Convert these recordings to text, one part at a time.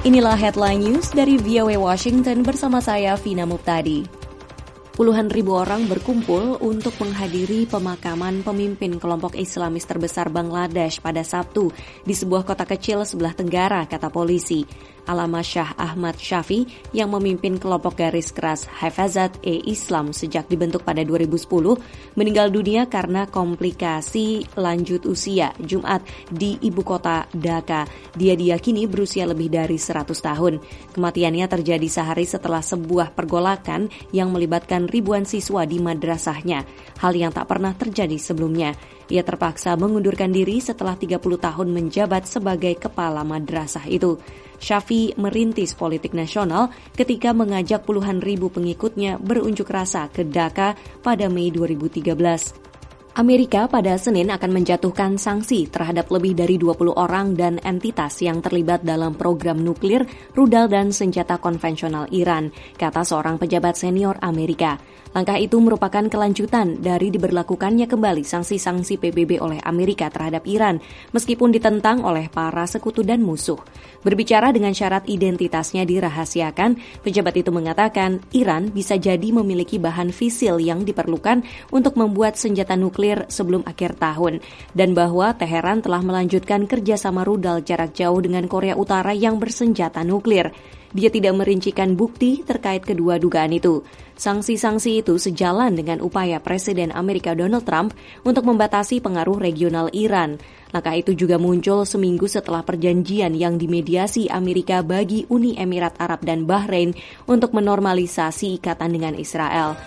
Inilah headline news dari VOA Washington bersama saya, Vina Muptadi. Puluhan ribu orang berkumpul untuk menghadiri pemakaman pemimpin kelompok Islamis terbesar Bangladesh pada Sabtu di sebuah kota kecil sebelah tenggara, kata polisi. Allama Shah Ahmad Shafee yang memimpin kelompok garis keras Hifazat-e-Islam sejak dibentuk pada 2010 meninggal dunia karena komplikasi lanjut usia Jumat di ibu kota Dhaka. Dia diyakini berusia lebih dari 100 tahun. Kematiannya terjadi sehari setelah sebuah pergolakan yang melibatkan ribuan siswa di madrasahnya, hal yang tak pernah terjadi sebelumnya. Ia terpaksa mengundurkan diri setelah 30 tahun menjabat sebagai kepala madrasah itu. Shafee merintis politik nasional ketika mengajak puluhan ribu pengikutnya berunjuk rasa ke Dhaka pada Mei 2013. Amerika pada Senin akan menjatuhkan sanksi terhadap lebih dari 20 orang dan entitas yang terlibat dalam program nuklir, rudal, dan senjata konvensional Iran, kata seorang pejabat senior Amerika. Langkah itu merupakan kelanjutan dari diberlakukannya kembali sanksi-sanksi PBB oleh Amerika terhadap Iran, meskipun ditentang oleh para sekutu dan musuh. Berbicara dengan syarat identitasnya dirahasiakan, pejabat itu mengatakan Iran bisa jadi memiliki bahan fisil yang diperlukan untuk membuat senjata nuklir sebelum akhir tahun, dan bahwa Teheran telah melanjutkan kerjasama rudal jarak jauh dengan Korea Utara yang bersenjata nuklir. Dia tidak merincikan bukti terkait kedua dugaan itu. Sanksi-sanksi itu sejalan dengan upaya Presiden Amerika Donald Trump untuk membatasi pengaruh regional Iran. Langkah itu juga muncul seminggu setelah perjanjian yang dimediasi Amerika bagi Uni Emirat Arab dan Bahrain untuk menormalisasi ikatan dengan Israel.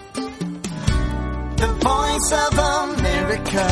The Voice of America.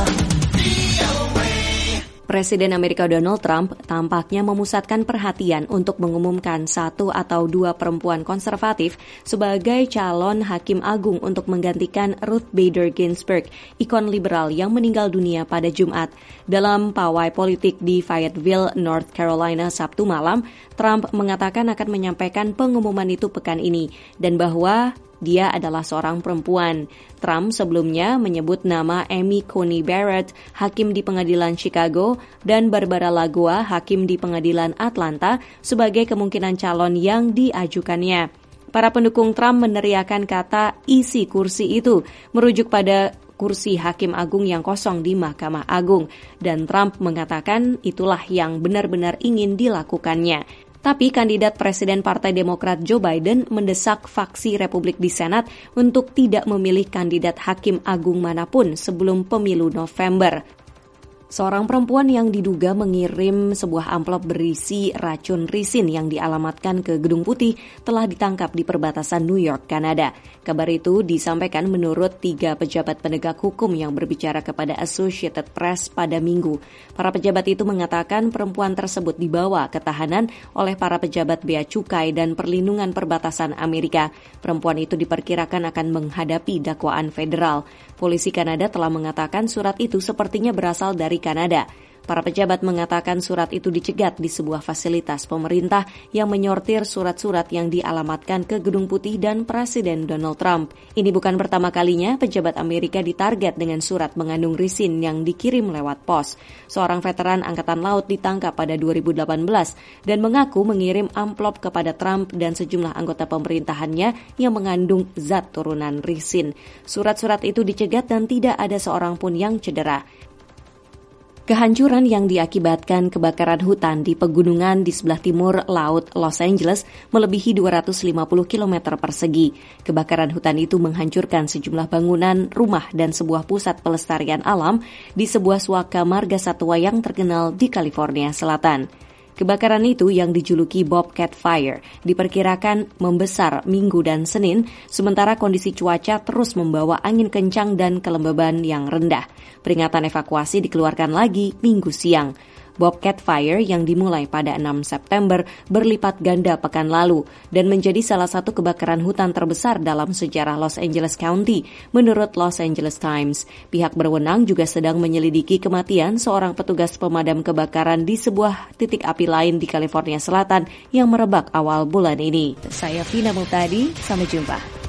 Presiden Amerika Donald Trump tampaknya memusatkan perhatian untuk mengumumkan 1 atau 2 perempuan konservatif sebagai calon hakim agung untuk menggantikan Ruth Bader Ginsburg, ikon liberal yang meninggal dunia pada Jumat. Dalam pawai politik di Fayetteville, North Carolina, Sabtu malam, Trump mengatakan akan menyampaikan pengumuman itu pekan ini dan bahwa dia adalah seorang perempuan. Trump sebelumnya menyebut nama Amy Coney Barrett, hakim di pengadilan Chicago, dan Barbara Lagoa, hakim di pengadilan Atlanta, sebagai kemungkinan calon yang diajukannya. Para pendukung Trump meneriakan kata isi kursi itu, merujuk pada kursi hakim agung yang kosong di Mahkamah Agung, dan Trump mengatakan itulah yang benar-benar ingin dilakukannya. Tapi kandidat Presiden Partai Demokrat Joe Biden mendesak faksi Republik di Senat untuk tidak memilih kandidat hakim agung manapun sebelum pemilu November. Seorang perempuan yang diduga mengirim sebuah amplop berisi racun risin yang dialamatkan ke Gedung Putih telah ditangkap di perbatasan New York, Kanada. Kabar itu disampaikan menurut 3 pejabat penegak hukum yang berbicara kepada Associated Press pada Minggu. Para pejabat itu mengatakan perempuan tersebut dibawa ke tahanan oleh para pejabat Bea Cukai dan Perlindungan Perbatasan Amerika. Perempuan itu diperkirakan akan menghadapi dakwaan federal. Polisi Kanada telah mengatakan surat itu sepertinya berasal dari Kanada. Para pejabat mengatakan surat itu dicegat di sebuah fasilitas pemerintah yang menyortir surat-surat yang dialamatkan ke Gedung Putih dan Presiden Donald Trump. Ini bukan pertama kalinya pejabat Amerika ditarget dengan surat mengandung risin yang dikirim lewat pos. Seorang veteran Angkatan Laut ditangkap pada 2018 dan mengaku mengirim amplop kepada Trump dan sejumlah anggota pemerintahannya yang mengandung zat turunan risin. Surat-surat itu dicegat dan tidak ada seorang pun yang cedera. Kehancuran yang diakibatkan kebakaran hutan di pegunungan di sebelah timur laut Los Angeles melebihi 250 km persegi. Kebakaran hutan itu menghancurkan sejumlah bangunan, rumah, dan sebuah pusat pelestarian alam di sebuah suaka marga satwa yang terkenal di California Selatan. Kebakaran itu yang dijuluki Bobcat Fire diperkirakan membesar Minggu dan Senin, sementara kondisi cuaca terus membawa angin kencang dan kelembaban yang rendah. Peringatan evakuasi dikeluarkan lagi Minggu siang. Bobcat Fire yang dimulai pada 6 September berlipat ganda pekan lalu dan menjadi salah satu kebakaran hutan terbesar dalam sejarah Los Angeles County, menurut Los Angeles Times. Pihak berwenang juga sedang menyelidiki kematian seorang petugas pemadam kebakaran di sebuah titik api lain di California Selatan yang merebak awal bulan ini. Saya Vina Muptadi, sampai jumpa.